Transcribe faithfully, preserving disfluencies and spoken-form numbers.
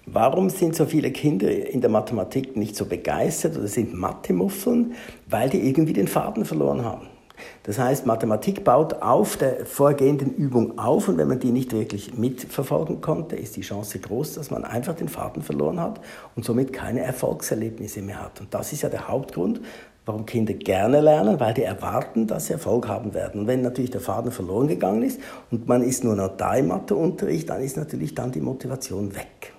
Warum sind so viele Kinder in der Mathematik nicht so begeistert oder sind Mathe-Muffeln? Weil die irgendwie den Faden verloren haben. Das heißt, Mathematik baut auf der vorgehenden Übung auf und wenn man die nicht wirklich mitverfolgen konnte, ist die Chance groß, dass man einfach den Faden verloren hat und somit keine Erfolgserlebnisse mehr hat. Und das ist ja der Hauptgrund, warum Kinder gerne lernen, weil die erwarten, dass sie Erfolg haben werden. Und wenn natürlich der Faden verloren gegangen ist und man ist nur noch da im Matheunterricht, dann ist natürlich dann die Motivation weg.